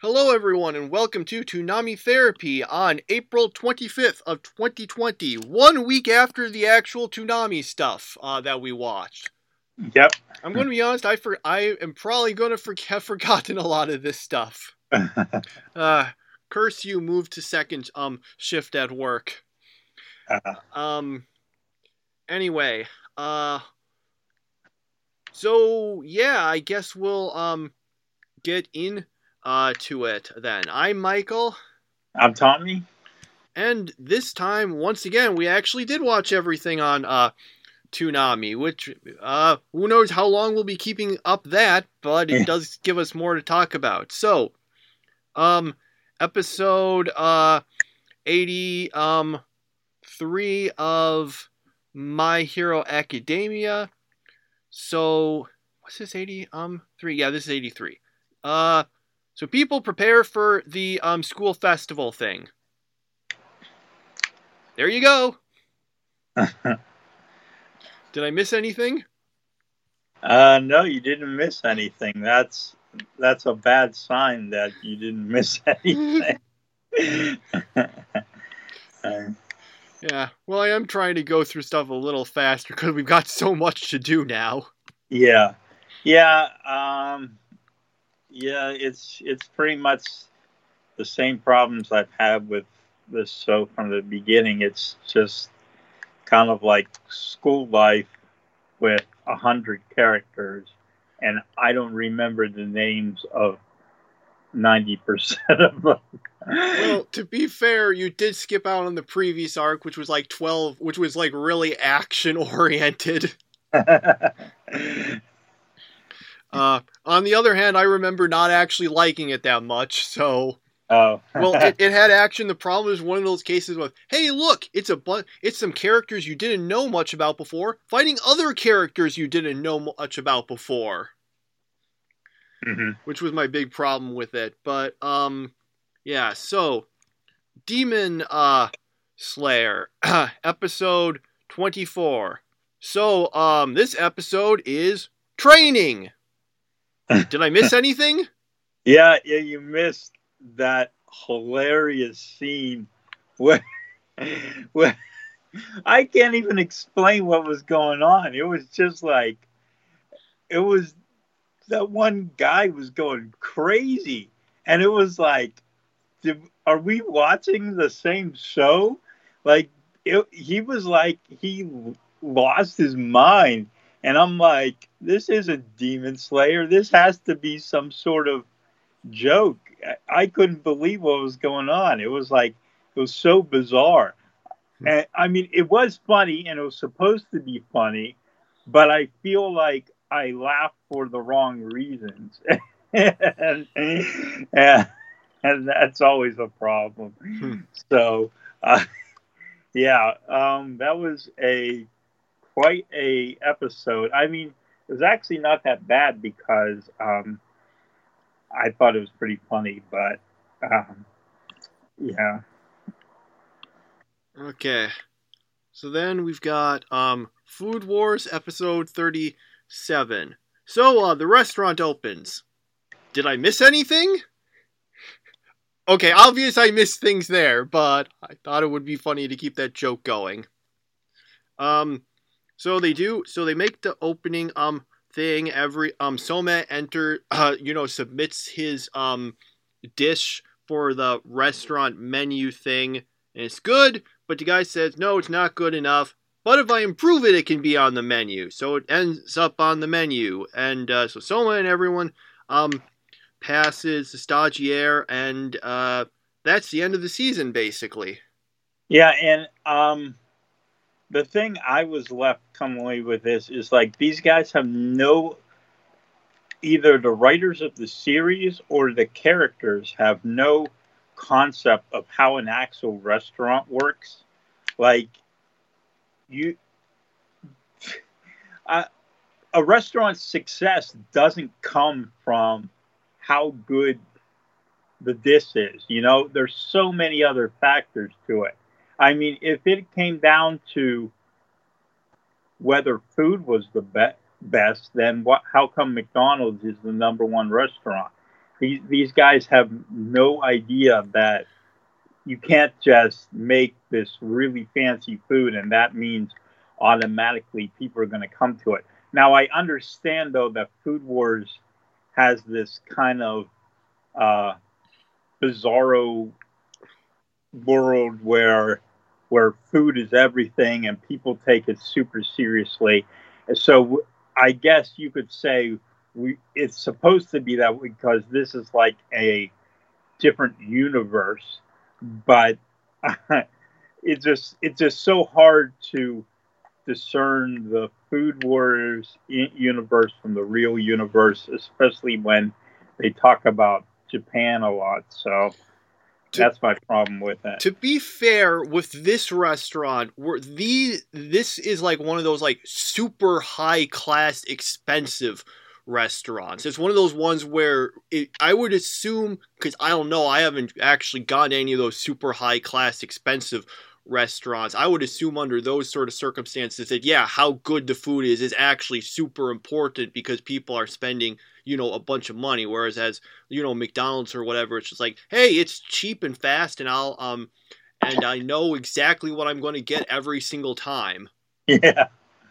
Hello everyone and welcome to Toonami Therapy on April 25th of 2020, 1 week after the actual Toonami stuff that we watched. Yep. I'm going to be honest, I am probably going to have forgotten a lot of this stuff. Curse you, moved to second shift at work. Anyway, so yeah, I guess we'll get in to it then. I'm Michael. I'm Tommy. And this time, once again, we actually did watch everything on Toonami, which who knows how long we'll be keeping up that, but it does give us more to talk about. So, episode 83 of My Hero Academia. So, what's this 3? Yeah, this is 83. So people prepare for the school festival thing. There you go. Did I miss anything? No, you didn't miss anything. That's a bad sign that you didn't miss anything. Yeah, well, I am trying to go through stuff a little faster because we've got so much to do now. Yeah. It's pretty much the same problems I've had with this show from the beginning. It's just kind of like school life with 100 characters, and I don't remember the names of 90% of them. Well, to be fair, you did skip out on the previous arc, which was like 12, which was like really action oriented. On the other hand, I remember not actually liking it that much, so... Oh. Well, it had action. The problem is one of those cases with, hey, look, it's some characters you didn't know much about before, fighting other characters you didn't know much about before. Mm-hmm. Which was my big problem with it. But, yeah, so, Demon Slayer, episode 24. So, this episode is training. Did I miss anything? Yeah, you missed that hilarious scene where I can't even explain what was going on. It was just like, that one guy was going crazy. And it was like, are we watching the same show? Like, he was like, he lost his mind. And I'm like, this isn't Demon Slayer. This has to be some sort of joke. I couldn't believe what was going on. It was so bizarre. And I mean, it was funny and it was supposed to be funny, but I feel like I laughed for the wrong reasons. and that's always a problem. So, that was quite a episode. I mean, it was actually not that bad because I thought it was pretty funny, but yeah. Okay. So then we've got Food Wars episode 37. So the restaurant opens. Did I miss anything? Okay, obvious I missed things there, but I thought it would be funny to keep that joke going. So they make the opening thing every Soma submits his dish for the restaurant menu thing, and it's good, but the guy says no, it's not good enough. But if I improve it, it can be on the menu. So it ends up on the menu, and so Soma and everyone passes the stagiaire, and that's the end of the season, basically. Yeah, and the thing I was left coming away with this is like these guys have either the writers of the series or the characters have no concept of how an actual restaurant works. Like a restaurant's success doesn't come from how good the dish is. There's so many other factors to it. I mean, if it came down to whether food was the best, then how come McDonald's is the number one restaurant? these guys have no idea that you can't just make this really fancy food and that means automatically people are going to come to it. Now, I understand, though, that Food Wars has this kind of bizarro world where food is everything and people take it super seriously. So I guess you could say it's supposed to be that because this is like a different universe, but it's just so hard to discern the Food Wars universe from the real universe, especially when they talk about Japan a lot. So that's my problem with it. To be fair, with this restaurant, this is like one of those like super high class, expensive restaurants. It's one of those ones where I would assume, because I don't know, I haven't actually gone to any of those super high class, expensive restaurants. I would assume under those sort of circumstances that, yeah, how good the food is actually super important because people are spending, a bunch of money. Whereas as, McDonald's or whatever, it's just like, hey, it's cheap and fast and and I know exactly what I'm going to get every single time. Yeah.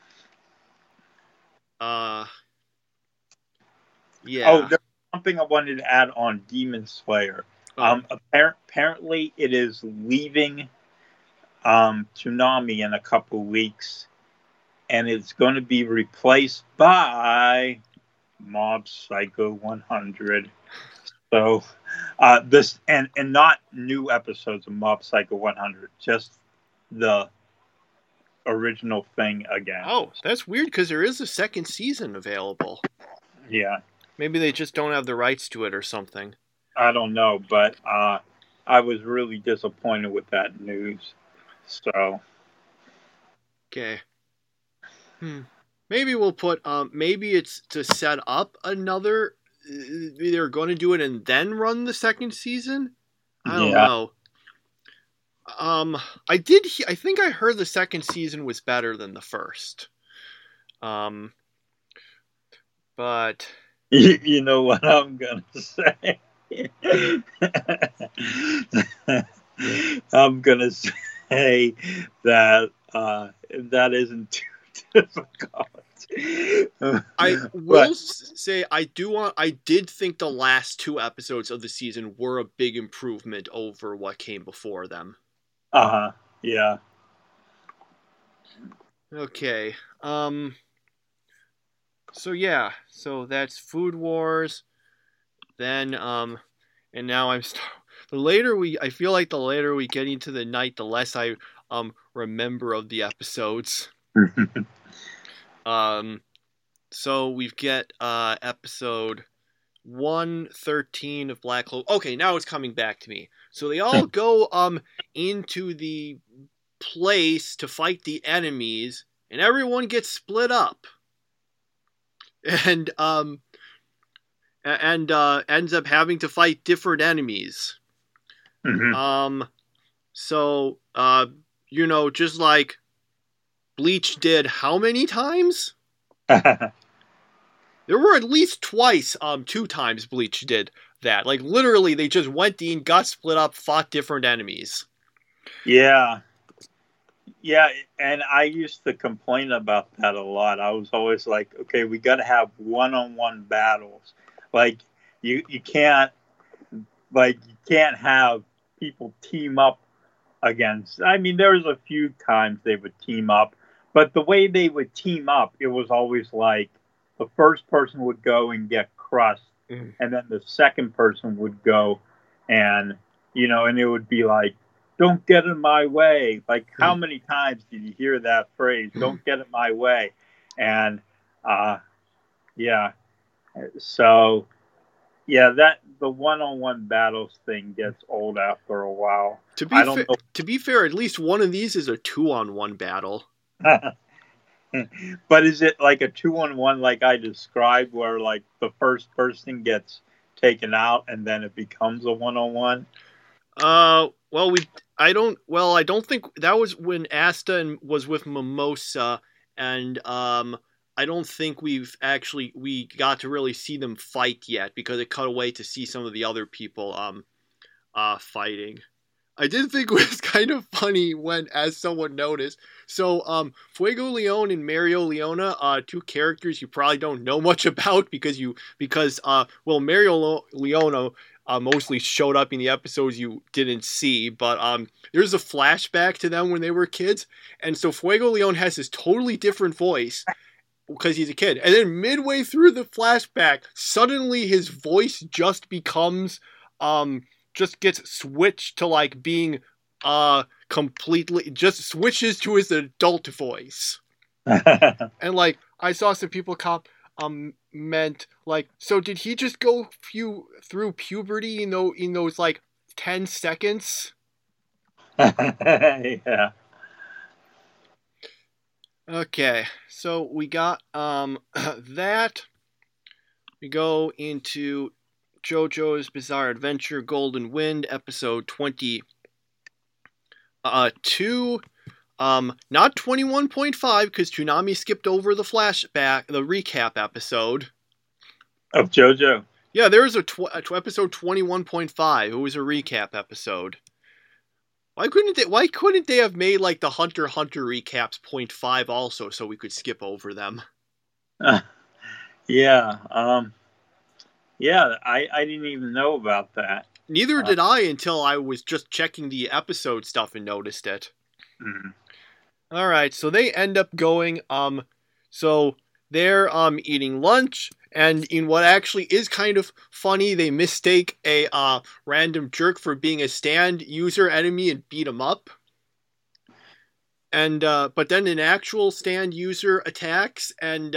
Yeah. Oh, there's something I wanted to add on Demon Slayer. Apparently it is leaving Toonami in a couple of weeks, and it's going to be replaced by Mob Psycho 100. So this and not new episodes of Mob Psycho 100, just the original thing again. Oh, that's weird because there is a second season available. Yeah. Maybe they just don't have the rights to it or something. I don't know, but I was really disappointed with that news. So. Okay. Maybe we'll put, maybe it's to set up another, they're going to do it and then run the second season? I don't know. I think I heard the second season was better than the first. But. You know what I'm going to say? I'm going to say that that isn't too difficult. I will say I did think the last two episodes of the season were a big improvement over what came before them. Yeah. Okay. So that's Food Wars. Then and now I feel like the later we get into the night, the less I remember of the episodes. So we get episode 113 of Black Clover. Okay, now it's coming back to me. So they all go into the place to fight the enemies, and everyone gets split up. And ends up having to fight different enemies. Mm-hmm. So just like Bleach did how many times? There were at least twice, 2 times Bleach did that. Like, literally, they just went in, got split up, fought different enemies. Yeah. Yeah, and I used to complain about that a lot. I was always like, okay, we got to have one-on-one battles. Like, you can't have people team up against. I mean, there was a few times they would team up, but the way they would team up, it was always like the first person would go and get crushed, and then the second person would go and it would be like, don't get in my way. Like, how many times did you hear that phrase? Don't get in my way. And yeah. So that the one-on-one battles thing gets old after a while. To be fair, at least one of these is a 2-on-1 battle. But is it like a 2-on-1 like I described, where like the first person gets taken out and then it becomes a 1-on-1? I don't think that was when Asta was with Mimosa, and I don't think we got to really see them fight yet because it cut away to see some of the other people fighting. I did think it was kind of funny when, as someone noticed, so Fuego Leon and Mario Leona, two characters you probably don't know much about because Mario Leona mostly showed up in the episodes you didn't see, but there's a flashback to them when they were kids, and so Fuego Leon has this totally different voice because he's a kid, and then midway through the flashback, suddenly his voice just becomes just gets switched to like being completely just switches to his adult voice. And like I saw some people meant like, so did he just go through puberty in those like 10 seconds? Yeah. Okay, so we got that. We go into JoJo's Bizarre Adventure Golden Wind, episode 22. Not 21.5, because Toonami skipped over the recap episode. Of JoJo? Yeah, there's episode 21.5. It was a recap episode. Why couldn't they have made like the Hunter x Hunter recaps 0.5 also so we could skip over them? Yeah. Yeah, I didn't even know about that. Neither did I until I was just checking the episode stuff and noticed it. Mm-hmm. All right, so they end up going. So they're eating lunch, and in what actually is kind of funny, they mistake a random jerk for being a stand user enemy and beat him up. And but then an actual stand user attacks, and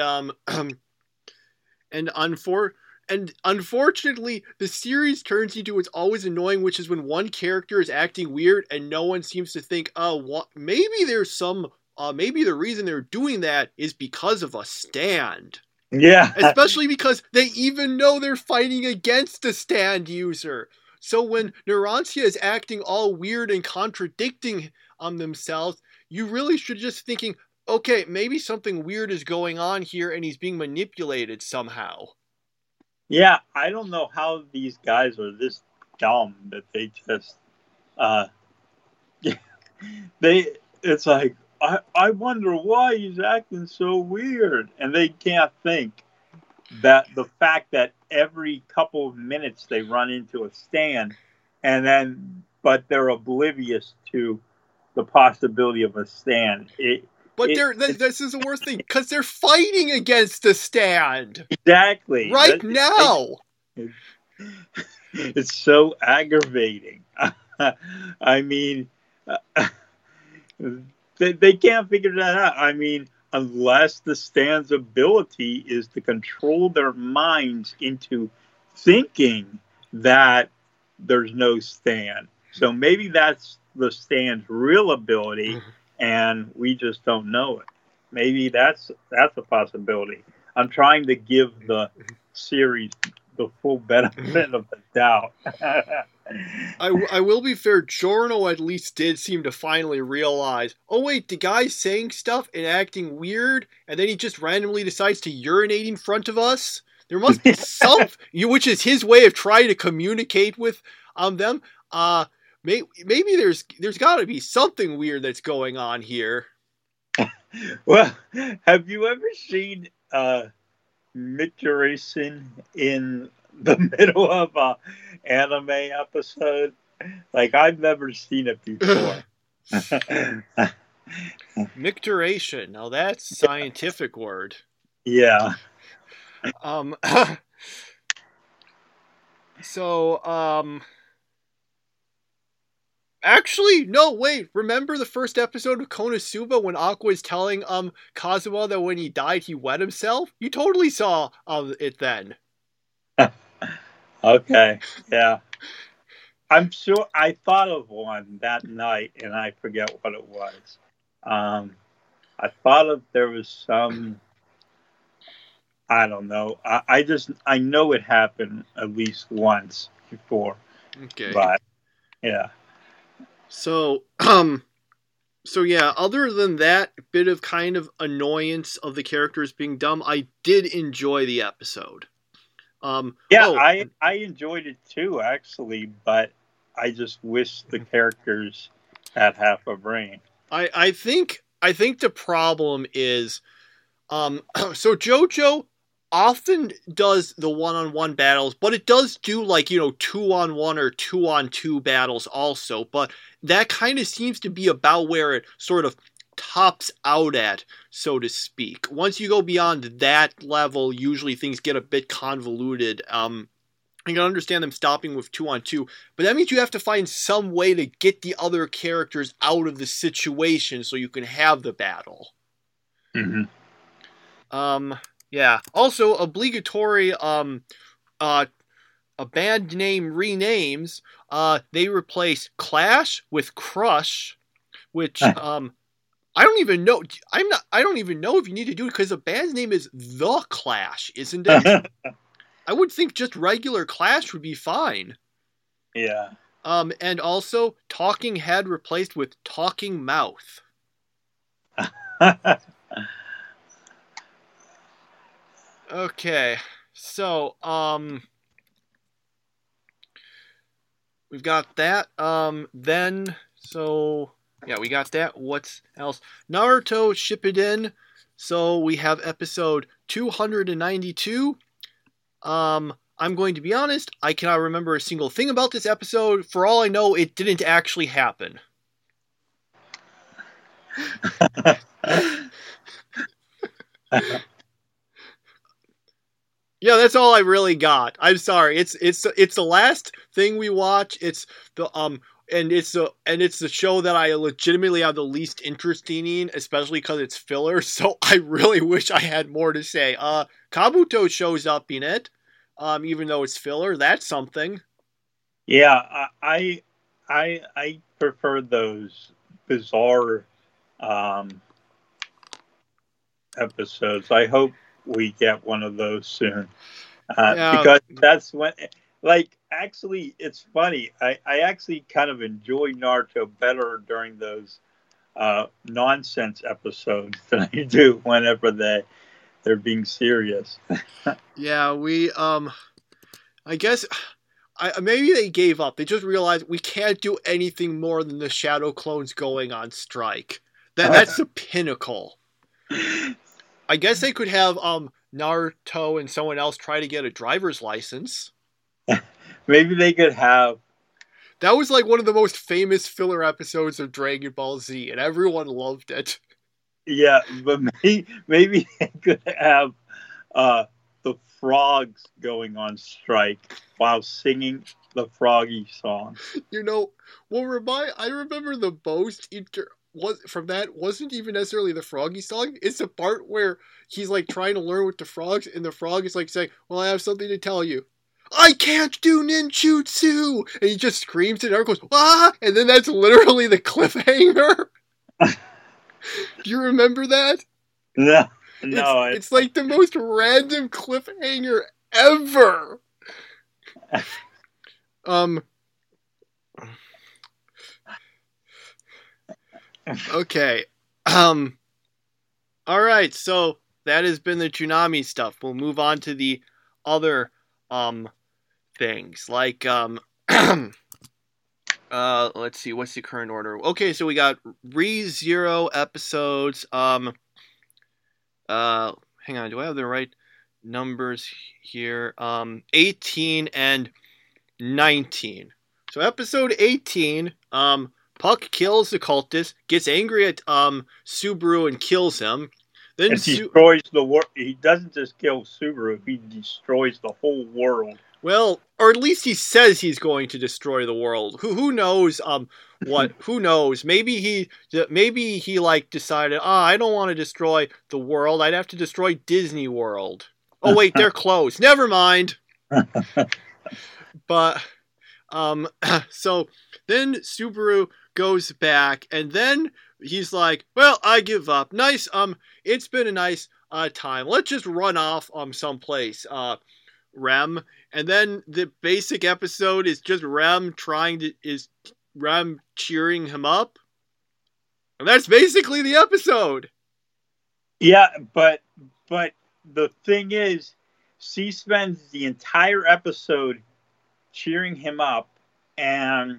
unfortunately, the series turns into what's always annoying, which is when one character is acting weird and no one seems to think, maybe the reason they're doing that is because of a stand. Yeah. Especially because they even know they're fighting against a stand user. So when Narancia is acting all weird and contradicting themselves, you really should just thinking, okay, maybe something weird is going on here and he's being manipulated somehow. Yeah, I don't know how these guys are this dumb that they just it's like I wonder why he's acting so weird, and they can't think that the fact that every couple of minutes they run into a stand but they're oblivious to the possibility of a stand. This is the worst thing, because they're fighting against the stand. Exactly. Now. It's so aggravating. I mean, they can't figure that out. I mean, unless the stand's ability is to control their minds into thinking that there's no stand. So maybe that's the stand's real ability, and we just don't know it. Maybe that's a possibility. I'm trying to give the series the full benefit of the doubt. I will be fair, Giorno at least did seem to finally realize, oh wait, the guy's saying stuff and acting weird, and then he just randomly decides to urinate in front of us? There must be which is his way of trying to communicate with them. Maybe there's got to be something weird that's going on here. Well, have you ever seen Micturition in the middle of an anime episode? Like, I've never seen it before. Micturation. Now that's a scientific word. Yeah. Actually, no, wait. Remember the first episode of Konosuba when Aqua is telling Kazuma that when he died he wet himself? You totally saw it then. Okay, yeah. I'm sure I thought of one that night and I forget what it was. I thought there was some, I don't know. I know it happened at least once before. Okay. But, yeah. So, So yeah, other than that bit of kind of annoyance of the characters being dumb, I did enjoy the episode. Yeah, Oh, I enjoyed it too, actually, but I just wish the characters had half a brain. I think the problem is so JoJo often does the one-on-one battles, but it does do like, two-on-one or two-on-two battles also, but that kind of seems to be about where it sort of tops out at, so to speak. Once you go beyond that level, usually things get a bit convoluted. I can understand them stopping with two-on-two, but that means you have to find some way to get the other characters out of the situation so you can have the battle. Mm-hmm. Yeah. Also, obligatory a band name renames. They replace Clash with Crush, which I don't even know. I don't even know if you need to do it because the band's name is The Clash, isn't it? I would think just regular Clash would be fine. Yeah. And also Talking Head replaced with Talking Mouth. Okay, so we've got that. Then so yeah, we got that. What's else? Naruto Shippuden. So we have episode 292. I'm going to be honest, I cannot remember a single thing about this episode. For all I know, it didn't actually happen. Yeah, that's all I really got. I'm sorry. It's the last thing we watch. It's the it's the show that I legitimately have the least interest in, especially because it's filler. So I really wish I had more to say. Kabuto shows up in it, even though it's filler. That's something. Yeah, I prefer those bizarre episodes. I hope we get one of those soon. Yeah. Because that's when, like, actually, it's funny. I actually kind of enjoy Naruto better during those nonsense episodes than I do whenever they're being serious. Yeah, we I guess maybe they gave up. They just realized we can't do anything more than the Shadow Clones going on strike. That's the pinnacle. I guess they could have Naruto and someone else try to get a driver's license. Maybe they could have. That was like one of the most famous filler episodes of Dragon Ball Z, and everyone loved it. Yeah, but maybe they could have the frogs going on strike while singing the Froggy song. I remember the most from that wasn't even necessarily the Froggy song. It's the part where he's like trying to learn with the frogs, and the frog is like saying, "Well, I have something to tell you. I can't do ninjutsu!" And he just screams and everyone goes, "Ah!" And then that's literally the cliffhanger. Do you remember that? No, It's like the most random cliffhanger ever. Okay. All right. So that has been the Toonami stuff. We'll move on to the other things like let's see, what's the current order? Okay, so we got ReZero episodes. Hang on, do I have the right numbers here? 18 and 19. So episode 18, Puck kills the cultist, gets angry at Subaru and kills him. Then destroys the world. He doesn't just kill Subaru; he destroys the whole world. Well, or at least he says he's going to destroy the world. Who knows? What? Who knows? Maybe he like decided, I don't want to destroy the world. I'd have to destroy Disney World. Oh wait, they're closed. Never mind. But so then Subaru goes back, and then he's like, "Well, I give up. Nice. It's been a nice time. Let's just run off someplace." Rem, and then the basic episode is just Rem cheering him up. And that's basically the episode. Yeah, but the thing is, she spends the entire episode cheering him up, and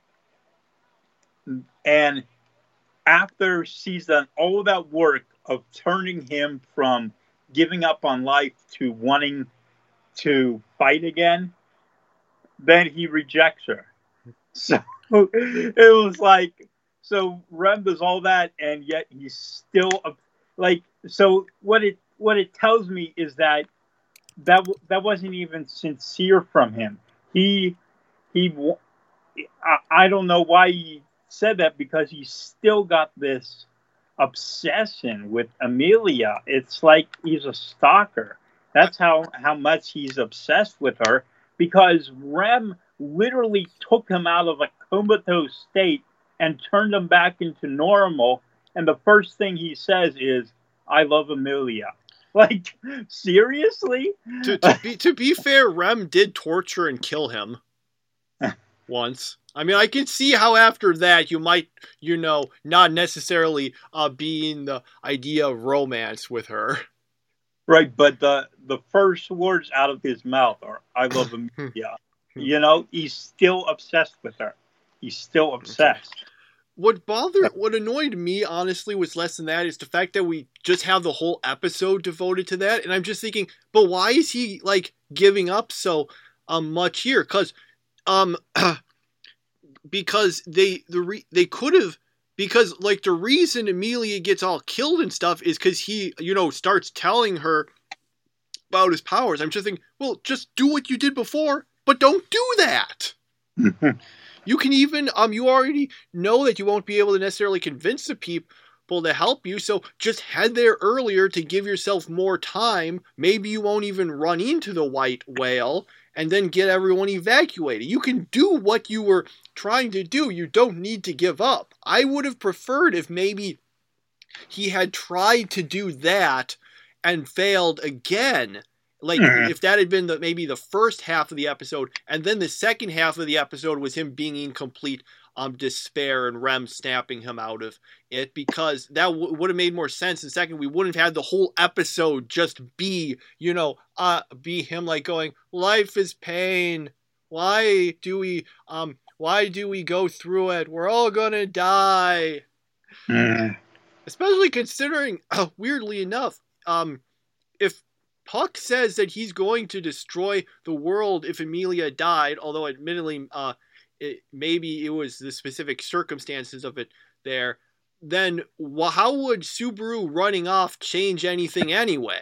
and after she's done all that work of turning him from giving up on life to wanting to fight again, then he rejects her. So it was like, so Rem does all that, and yet he's still like. So what it tells me is that wasn't even sincere from him. He I don't know why he said that, because he still got this obsession with Amelia. It's like he's a stalker. That's how much he's obsessed with her, because Rem literally took him out of a comatose state and turned him back into normal. And the first thing he says is, "I love Amelia." Like, seriously? To be fair, Rem did torture and kill him once. I mean, I can see how after that you might, not necessarily be in the idea of romance with her. Right, but the first words out of his mouth are, "I love Amelia." He's still obsessed with her. He's still obsessed. What annoyed me, honestly, was less than that, is the fact that we just have the whole episode devoted to that. And I'm just thinking, but why is he, like, giving up so much here? Because they could have, because, like, the reason Amelia gets all killed and stuff is because he, starts telling her about his powers. I'm just thinking, well, just do what you did before, but don't do that. You can even, you already know that you won't be able to necessarily convince the people to help you, so just head there earlier to give yourself more time. Maybe you won't even run into the white whale, and then get everyone evacuated. You can do what you were trying to do. You don't need to give up. I would have preferred if maybe he had tried to do that and failed again. Like, if that had been maybe the first half of the episode, and then the second half of the episode was him being in complete despair and Rem snapping him out of it, because that would have made more sense. And second, we wouldn't have had the whole episode just be, be him, like, going, "Life is pain. Why do we go through it? We're all gonna die." Especially considering, weirdly enough, if Puck says that he's going to destroy the world if Amelia died, although admittedly, maybe it was the specific circumstances of it there, then how would Subaru running off change anything anyway?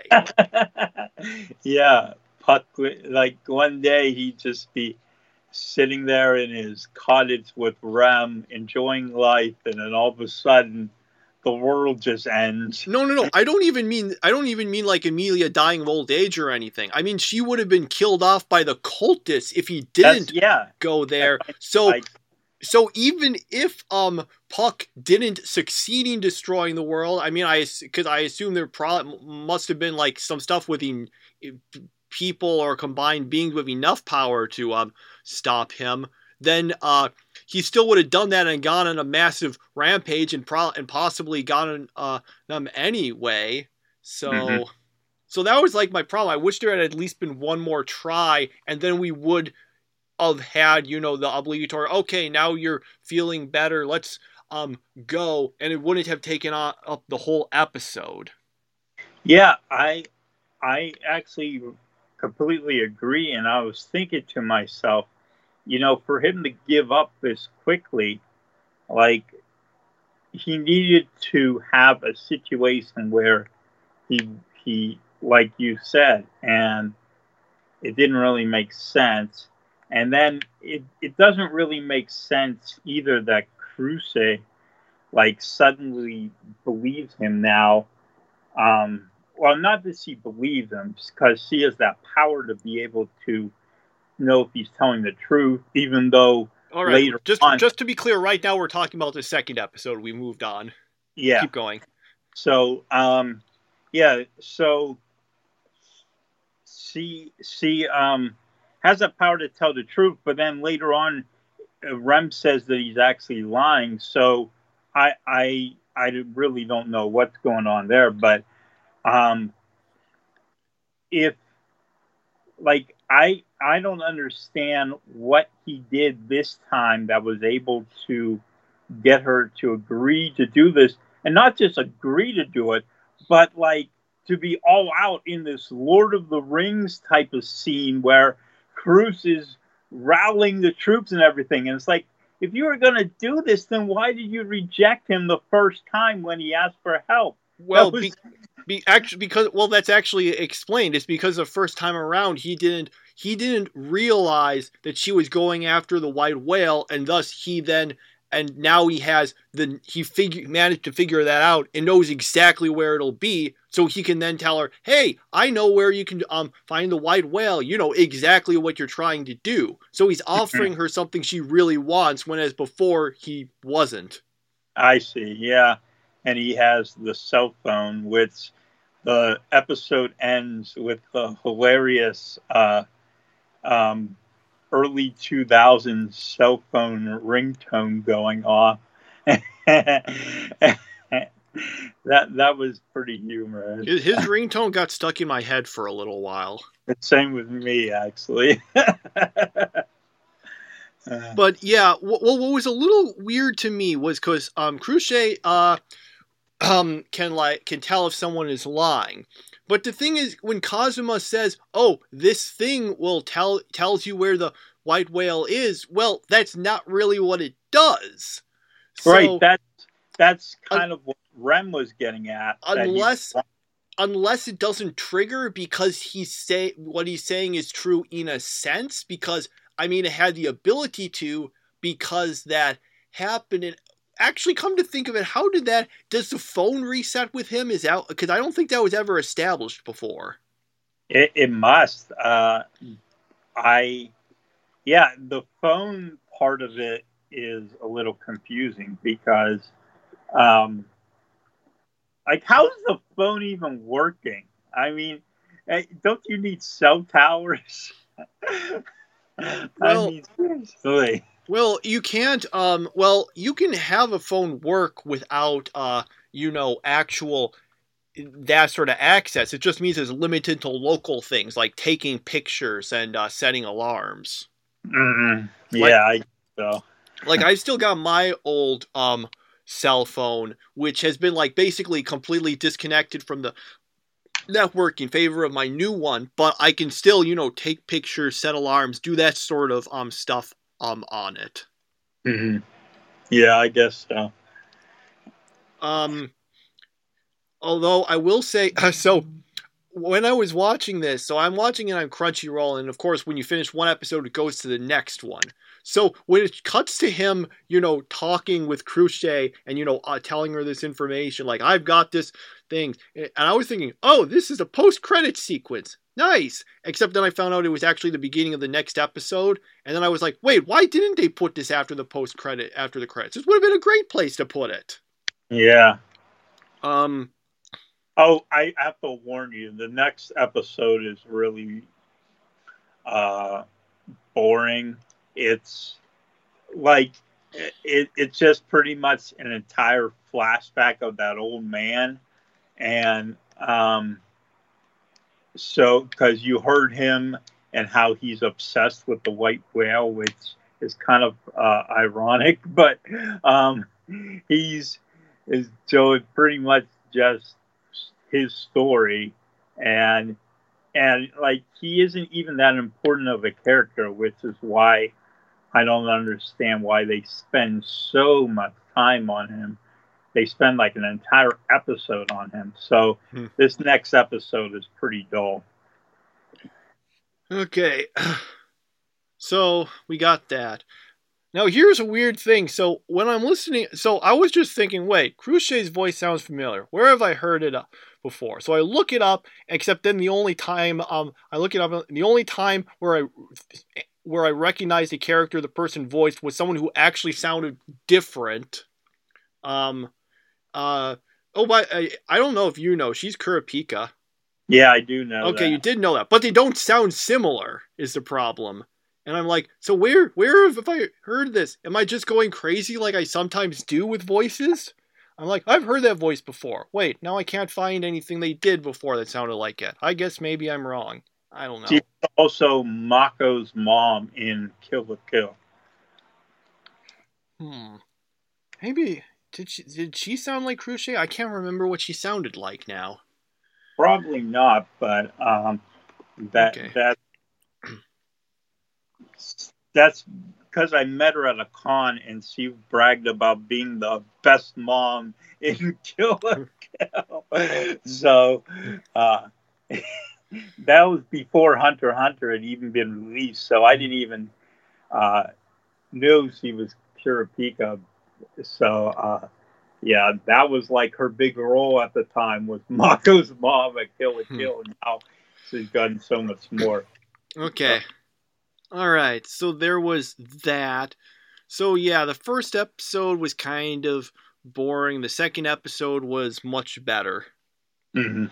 Yeah, Puck, like, one day he'd just be sitting there in his cottage with Rem, enjoying life, and then all of a sudden, the world just ends. No. I don't even mean like Amelia dying of old age or anything. I mean, she would have been killed off by the cultists if he didn't go there. So even if Puck didn't succeed in destroying the world, I mean, because I assume there probably must have been, like, some stuff with people or combined beings with enough power to stop him, then he still would have done that and gone on a massive rampage and possibly gotten them anyway. So so that was, like, my problem. I wish there had at least been one more try, and then we would have had, the obligatory, "Okay, now you're feeling better, let's go," and it wouldn't have taken up the whole episode. Yeah, I actually completely agree, and I was thinking to myself, for him to give up this quickly, like, he needed to have a situation where he like you said, and it didn't really make sense. And then it doesn't really make sense either that Cruce, like, suddenly believes him now. Well, not that she believes him, because she has that power to be able to know if he's telling the truth, even though all right, later just to be clear, right now we're talking about the second episode. We moved on. Yeah. Keep going. So, so she has the power to tell the truth, but then later on, Rem says that he's actually lying. So I really don't know what's going on there, but um, if like I don't understand what he did this time that was able to get her to agree to do this, and not just agree to do it, but like to be all out in this Lord of the Rings type of scene where Cruz is rallying the troops and everything. And it's like, if you were going to do this, then why did you reject him the first time when he asked for help? Well, because that's actually explained. It's because the first time around he didn't realize that she was going after the white whale, and thus now he has managed to figure that out and knows exactly where it'll be, so he can then tell her, "Hey, I know where you can find the white whale. You know exactly what you're trying to do." So he's offering her something she really wants, when as before he wasn't. I see, yeah. And he has the cell phone, which the episode ends with the hilarious early 2000s cell phone ringtone going off. that was pretty humorous. His ringtone got stuck in my head for a little while. Same with me, actually. But yeah, what was a little weird to me was because Cruce can tell if someone is lying. But the thing is, when Kazuma says, "Oh, this thing will tells you where the white whale is," well, that's not really what it does. Right. That's kind of what Rem was getting at. Unless it doesn't trigger, because what he's saying is true in a sense, because I mean, it had the ability to, because that happened. And actually, come to think of it, does the phone reset with him? Because I don't think that was ever established before. It must. The phone part of it is a little confusing because, how's the phone even working? I mean, don't you need cell towers? Well, I mean, seriously. Well, you can't. You can have a phone work without, actual that sort of access. It just means it's limited to local things like taking pictures and setting alarms. Mm-hmm. Yeah, I guess so. Like, I've still got my old cell phone, which has been basically completely disconnected from the network in favor of my new one, but I can still, take pictures, set alarms, do that sort of stuff on it. Mm-hmm. Yeah, I guess so. Although I will say, so when I was watching this, so I'm watching it on Crunchyroll, and of course, when you finish one episode, it goes to the next one. So when it cuts to him, talking with Cruce and, telling her this information, like, I've got this thing, and I was thinking, oh, this is a post-credit sequence. Nice. Except then I found out it was actually the beginning of the next episode, and then I was like, wait, why didn't they put this after the credits? This would have been a great place to put it. Yeah. Oh, I have to warn you, the next episode is really boring. It's like it's just pretty much an entire flashback of that old man, and so because you heard him and how he's obsessed with the white whale, which is kind of ironic, but so it's pretty much just his story, and like he isn't even that important of a character, which is why I don't understand why they spend so much time on him. They spend like an entire episode on him. So this next episode is pretty dull. Okay. So we got that. Now here's a weird thing. So when I'm listening, so I was just thinking, wait, Cruce's voice sounds familiar. Where have I heard it before? So I look it up, except then the only time where I recognized the character the person voiced was someone who actually sounded different. I don't know if you know, she's Kurapika. Yeah, I do know. Okay, that. You did know that, but they don't sound similar is the problem. And I'm like, so where have I heard this? Am I just going crazy like I sometimes do with voices? I'm like, I've heard that voice before. Wait, now I can't find anything they did before that sounded like it. I guess maybe I'm wrong. I don't She's know. also Mako's mom in Kill la Kill. Maybe did she sound like Cruciate? I can't remember what she sounded like now. Probably not, but that Okay. that's because I met her at a con and she bragged about being the best mom in Kill la Kill. So that was before Hunter x Hunter had even been released, so I didn't even knew she was Kurapika. So yeah, that was like her big role at the time was Mako's mom at Kill la Kill, and now she's gotten so much more. Okay. All right. So there was that. So yeah, the first episode was kind of boring. The second episode was much better. Mm-hmm.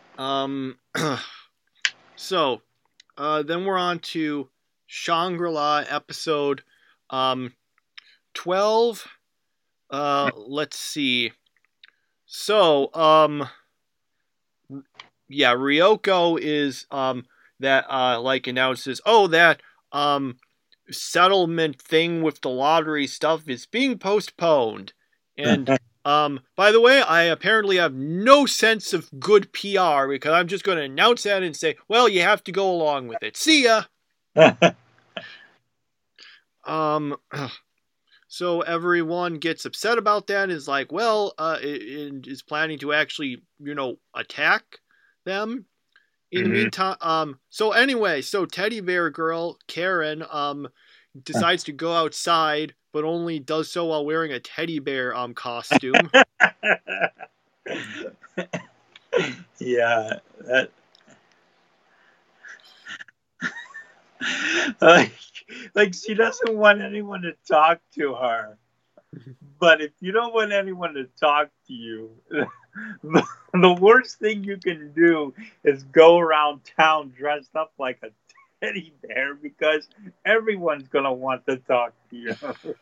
So then we're on to Shangri-La episode 12. Let's see. So yeah, Ryoko is that like announces, oh, that settlement thing with the lottery stuff is being postponed. And by the way, I apparently have no sense of good PR because I'm just going to announce that and say, well, you have to go along with it. See ya. So everyone gets upset about that and is like, well, is planning to actually, attack them. In the meantime, so anyway, so teddy bear girl Karen decides to go outside, but only does so while wearing a teddy bear costume. Yeah, that, like she doesn't want anyone to talk to her. But if you don't want anyone to talk to you, the worst thing you can do is go around town dressed up like a teddy bear because everyone's going to want to talk to you.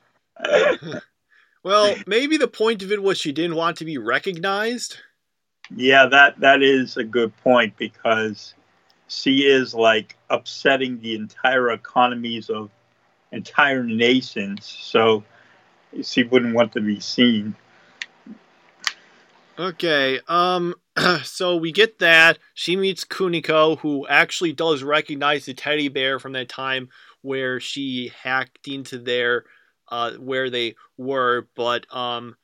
Well, maybe the point of it was she didn't want to be recognized. Yeah, that is a good point because she is like upsetting the entire economies of entire nations. So she wouldn't want to be seen. Okay, so we get that. She meets Kuniko, who actually does recognize the teddy bear from that time where she hacked into their, where they were, but, golly,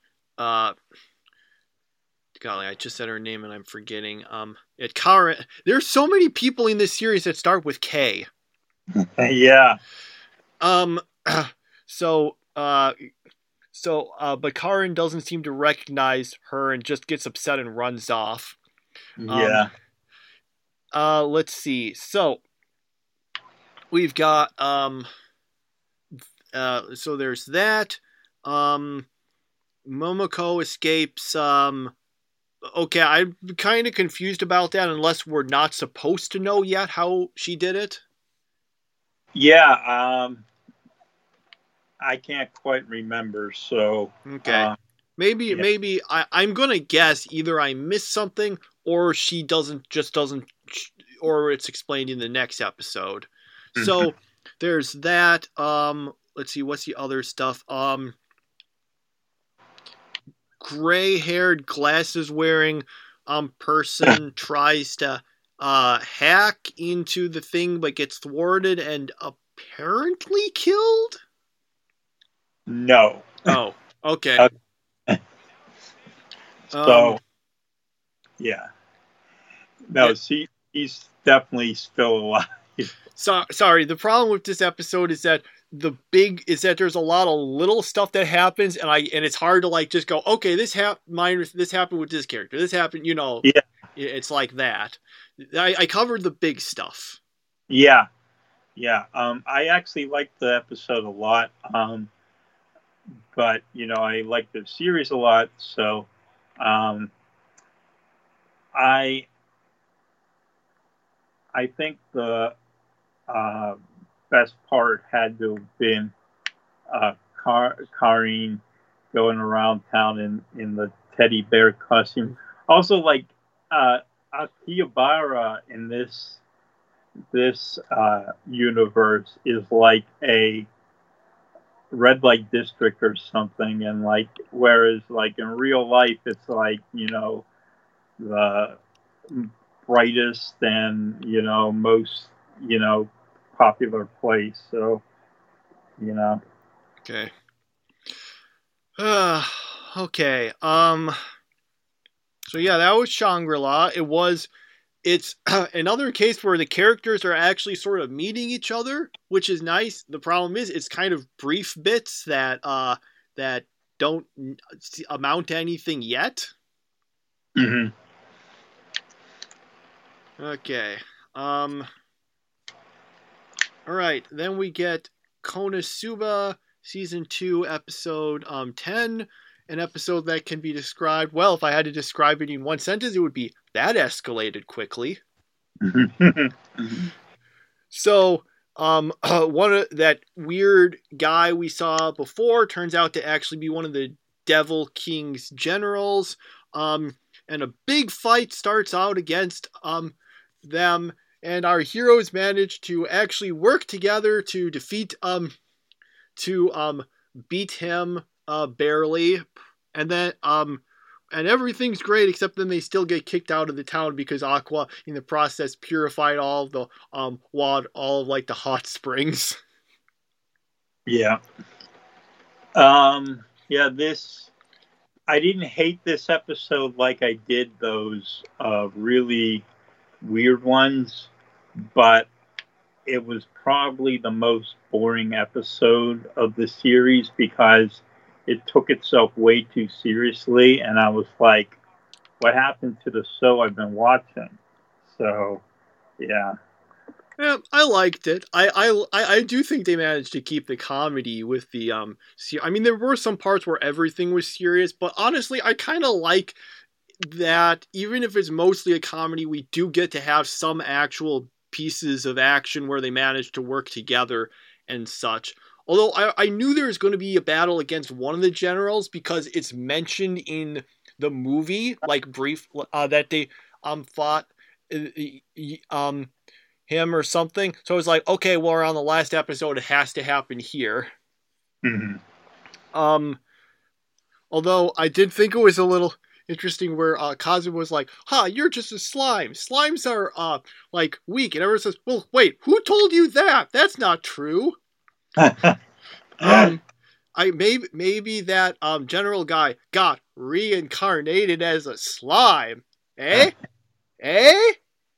I just said her name and I'm forgetting. Karen. There's so many people in this series that start with K. Yeah. But Karen doesn't seem to recognize her and just gets upset and runs off. Yeah. Let's see. So we've got so there's that. Momoko escapes. Okay, I'm kind of confused about that unless we're not supposed to know yet how she did it. Yeah, I can't quite remember. So okay, maybe I'm gonna guess either I missed something or she doesn't, or it's explained in the next episode. Mm-hmm. So there's that. Let's see, what's the other stuff? Gray-haired, glasses-wearing person tries to hack into the thing but gets thwarted and apparently killed? No. Oh, okay. So, yeah. No, he's definitely still alive. Sorry, the problem with this episode is that there's a lot of little stuff that happens and it's hard to like just go, okay, this happened with this character. This happened, Yeah. It's like that. I covered the big stuff. Yeah. Yeah. I actually liked the episode a lot. But I like the series a lot, so I think the best part had to have been Karine going around town in the teddy bear costume. Also, like Akihabara in this universe is like a red light district or something, and like whereas like in real life it's like the brightest and most popular place. So Okay. Okay. So yeah, that was Shangri-La. It's another case where the characters are actually sort of meeting each other, which is nice. The problem is it's kind of brief bits that don't amount to anything yet. Mm-hmm. Okay. All right. Then we get Konosuba season 2 episode 10, an episode that can be described, well, if I had to describe it in one sentence, it would be that escalated quickly. So one of that weird guy we saw before turns out to actually be one of the Devil King's generals, and a big fight starts out against them, and our heroes manage to actually work together to defeat beat him barely, and then and everything's great, except then they still get kicked out of the town because Aqua, in the process, purified all of the water, all of like the hot springs. Yeah. Yeah. I didn't hate this episode like I did those really weird ones, but it was probably the most boring episode of the series because it took itself way too seriously, and I was like, what happened to the show I've been watching? So, yeah. Yeah, I liked it. I do think they managed to keep the comedy with the I mean, there were some parts where everything was serious, but honestly, I kind of like that even if it's mostly a comedy, we do get to have some actual pieces of action where they manage to work together and such. Although I knew there was going to be a battle against one of the generals because it's mentioned in the movie, like brief, that they fought him or something. So I was like, okay, well, we're on the last episode. It has to happen here. Mm-hmm. Although I did think it was a little interesting where Kazuma was like, you're just a slime. Slimes are, like, weak. And everyone says, well, wait, who told you that? That's not true. Maybe that general guy got reincarnated as a slime. Eh? Eh?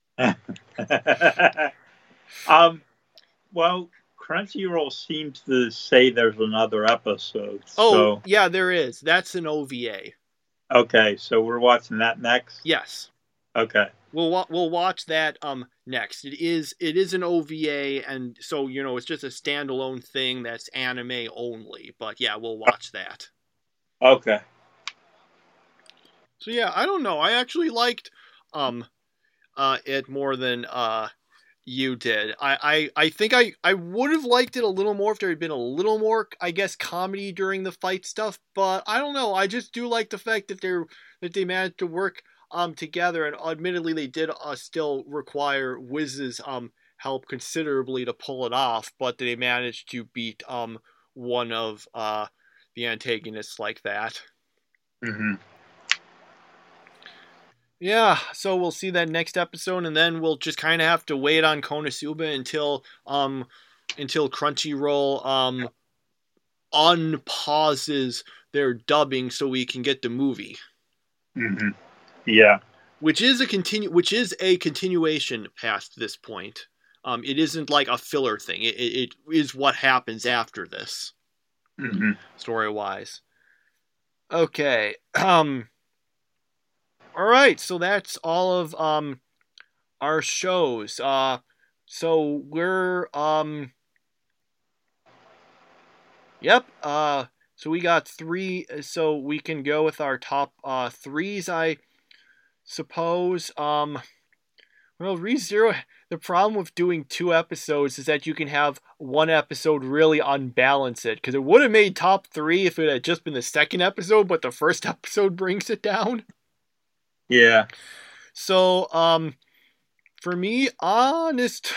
Well, Crunchyroll seems to say there's another episode. Oh, yeah, there is. That's an OVA. Okay, so we're watching that next? Yes. Okay. We'll watch that next. It is an OVA, and so it's just a standalone thing that's anime only. But yeah, we'll watch that. Okay. So yeah, I don't know. I actually liked it more than you did. I think I would have liked it a little more if there had been a little more, I guess, comedy during the fight stuff. But I don't know. I just do like the fact that they managed to work together, and admittedly they did still require Wiz's help considerably to pull it off, but they managed to beat one of the antagonists like that. Mm-hmm. Yeah, so we'll see that next episode, and then we'll just kind of have to wait on Konosuba until Crunchyroll unpauses their dubbing so we can get the movie. Mm-hmm. Yeah. Which is a continuation past this point. It isn't like a filler thing. It is what happens after this. Mm-hmm. Story-wise. Okay. All right, so that's all of our shows. So we're yep. So we got 3. So we can go with our top 3s, I suppose. Well, ReZero, the problem with doing 2 episodes is that you can have one episode really unbalance it, because it would have made top 3 if it had just been the second episode, but the first episode brings it down. Yeah. So, for me, honestly,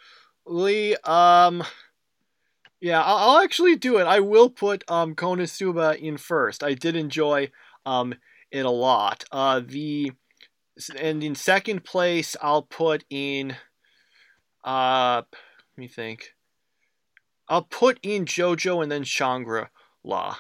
yeah, I'll actually do it. I will put Konosuba in first. I did enjoy it a lot. And in second place, I'll put in let me think. I'll put in JoJo and then Shangri-La.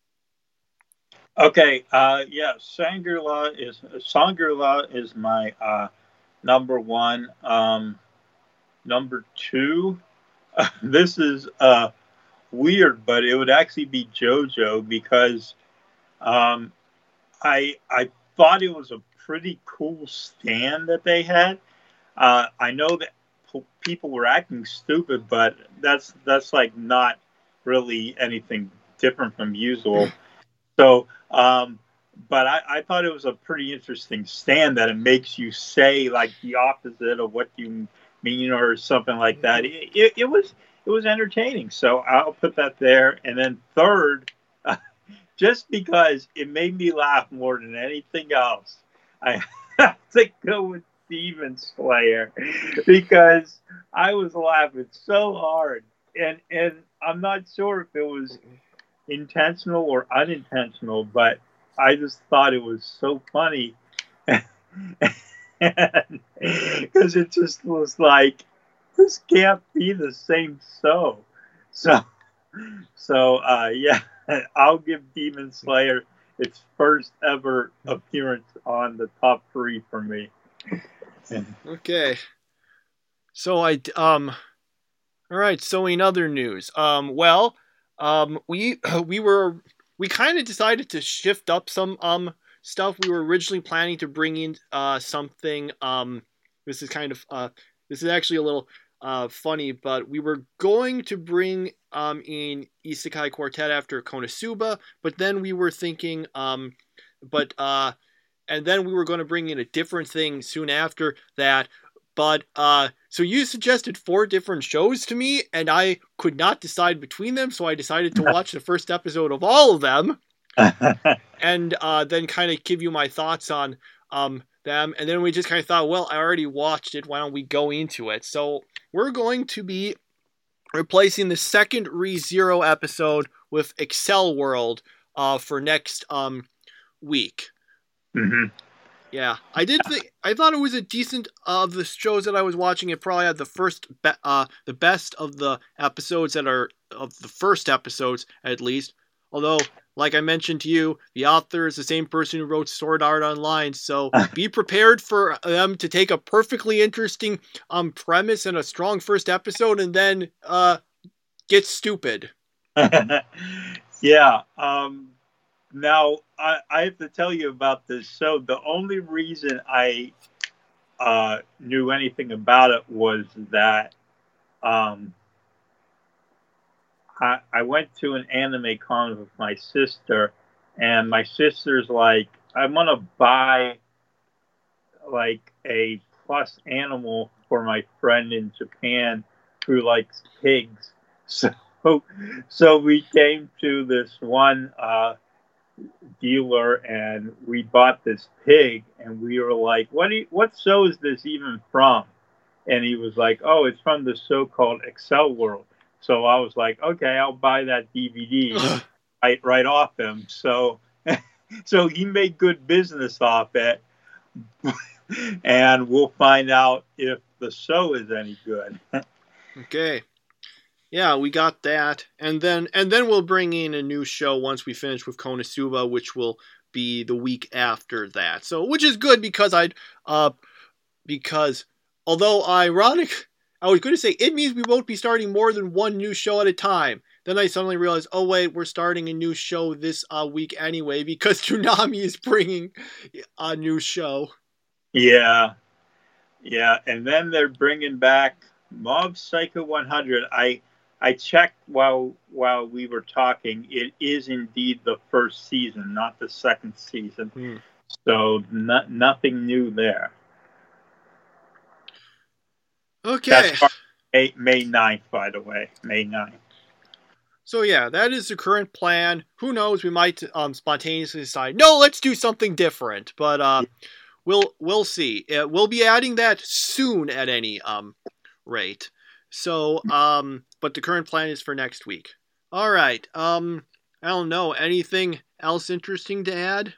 Okay. Yeah. Shangri-La is my number one. Number two. This is weird, but it would actually be JoJo because um, I thought it was a pretty cool stand that they had. I know that people were acting stupid, but that's like not really anything different from usual. So, but I thought it was a pretty interesting stand that it makes you say like the opposite of what you mean or something like that. It was entertaining. So I'll put that there. And then third, just because it made me laugh more than anything else, I have to go with Demon Slayer because I was laughing so hard. And I'm not sure if it was intentional or unintentional, but I just thought it was so funny because it just was like this can't be the same show. So yeah, I'll give Demon Slayer its first ever appearance on the top 3 for me. Okay. So all right, so in other news, we we kind of decided to shift up some stuff. We were originally planning to bring in something. This is kind of this is actually a little funny, but we were going to bring in Isekai Quartet after Konosuba, but then we were thinking but and then we were going to bring in a different thing soon after that. But so you suggested 4 different shows to me, and I could not decide between them, so I decided to watch the first episode of all of them, and then kind of give you my thoughts on them. And then we just kind of thought, well, I already watched it. Why don't we go into it? So we're going to be replacing the second ReZero episode with Excel World for next week. Mm-hmm. Yeah, I thought it was a decent of the shows that I was watching. It probably had the best of the episodes that are of the first episodes at least. Although, like I mentioned to you, the author is the same person who wrote Sword Art Online, so be prepared for them to take a perfectly interesting premise and a strong first episode, and then get stupid. Yeah. Now, I have to tell you about this show. The only reason I knew anything about it was that I went to an anime con with my sister, and my sister's like, I want to buy like a plus animal for my friend in Japan who likes pigs. So we came to this one dealer and we bought this pig, and we were like, what show is this even from? And he was like, oh, it's from the show called Excel World. So I was like, okay, I'll buy that DVD right off him. So he made good business off it. And we'll find out if the show is any good. Okay. Yeah, we got that, and then we'll bring in a new show once we finish with Konosuba, which will be the week after that. So, which is good because because although ironic, I was going to say it means we won't be starting more than one new show at a time. Then I suddenly realized, oh wait, we're starting a new show this week anyway because Toonami is bringing a new show. Yeah, and then they're bringing back Mob Psycho 100. I checked while we were talking. It is indeed the first season, not the second season. So nothing new there. Okay. That's May 9th, by the way. May 9th. So yeah, that is the current plan. Who knows? We might spontaneously decide, no, let's do something different. But we'll see. We'll be adding that soon at any rate. So but the current plan is for next week. All right. I don't know. Anything else interesting to add?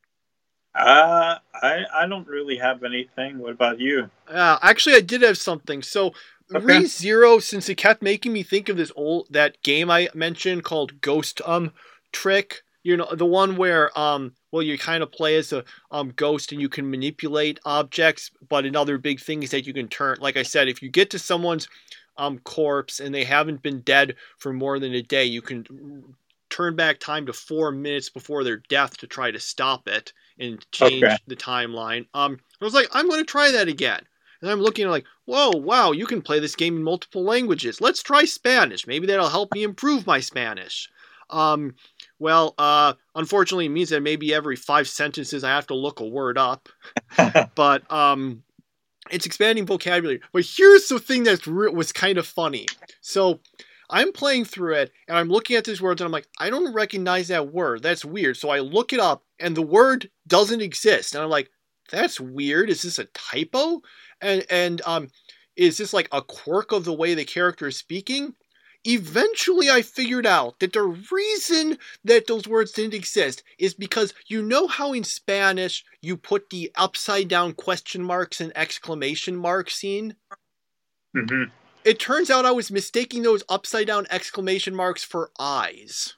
I don't really have anything. What about you? Actually, I did have something. So Okay. ReZero, since it kept making me think of that game I mentioned called Ghost Trick. You know, the one where well, you kind of play as a ghost and you can manipulate objects, but another big thing is that you can turn, like I said, if you get to someone's corpse and they haven't been dead for more than a day, you can turn back time to 4 minutes before their death to try to stop it and change the timeline. I was like, I'm going to try that again. And I'm looking at like, whoa, wow, you can play this game in multiple languages. Let's try Spanish. Maybe that'll help me improve my Spanish. Unfortunately, it means that maybe every 5 sentences I have to look a word up. But it's expanding vocabulary. But here's the thing that was kind of funny. So I'm playing through it, and I'm looking at these words, and I'm like, I don't recognize that word. That's weird. So I look it up, and the word doesn't exist. And I'm like, that's weird. Is this a typo? And is this like a quirk of the way the character is speaking? Eventually, I figured out that the reason that those words didn't exist is because you know how in Spanish you put the upside down question marks and exclamation marks in? Mm-hmm. It turns out I was mistaking those upside down exclamation marks for eyes.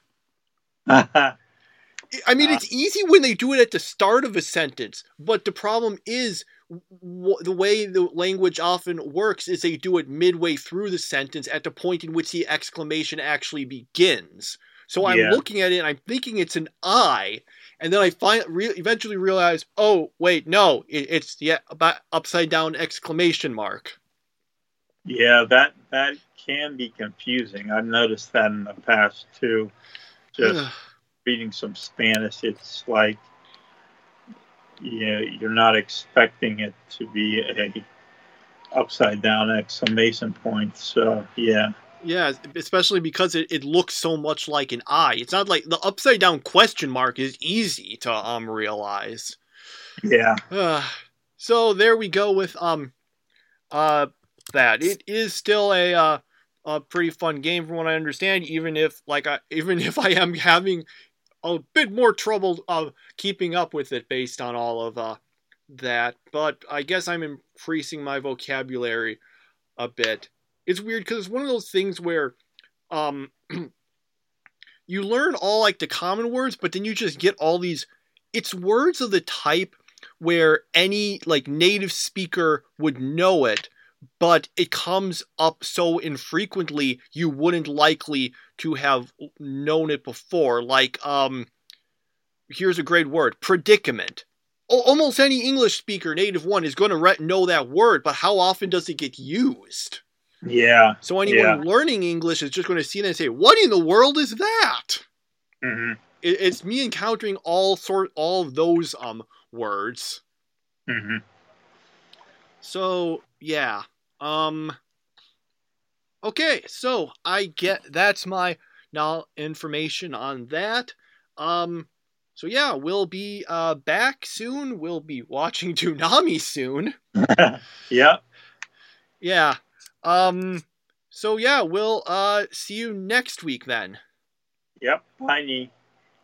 I mean, it's easy when they do it at the start of a sentence, but the problem is the way the language often works is they do it midway through the sentence at the point in which the exclamation actually begins. So I'm looking at it and I'm thinking it's an I, and then I eventually realize, oh, wait, no, it's the upside down exclamation mark. Yeah, that can be confusing. I've noticed that in the past too. Just reading some Spanish, it's like, you're not expecting it to be a upside down exclamation point. So yeah. Yeah, especially because it looks so much like an I. It's not like the upside down question mark is easy to realize. Yeah. So there we go with that. It is still a pretty fun game from what I understand, even if I am having a bit more trouble keeping up with it based on all of that. But I guess I'm increasing my vocabulary a bit. It's weird because it's one of those things where you learn all like the common words, but then you just get all these. It's words of the type where any like native speaker would know it, but it comes up so infrequently you wouldn't likely to have known it before. Like, here's a great word: predicament. Almost any English speaker, native one, is going to know that word, but how often does it get used? Yeah. So anyone learning English is just going to see that and say, "What in the world is that?" Mm-hmm. It's me encountering all of those words. Mm-hmm. So yeah. Okay, so that's my information on that. So yeah, we'll be back soon. We'll be watching Toonami soon. Yeah. Yeah. So yeah, we'll see you next week then. Yep. Bye.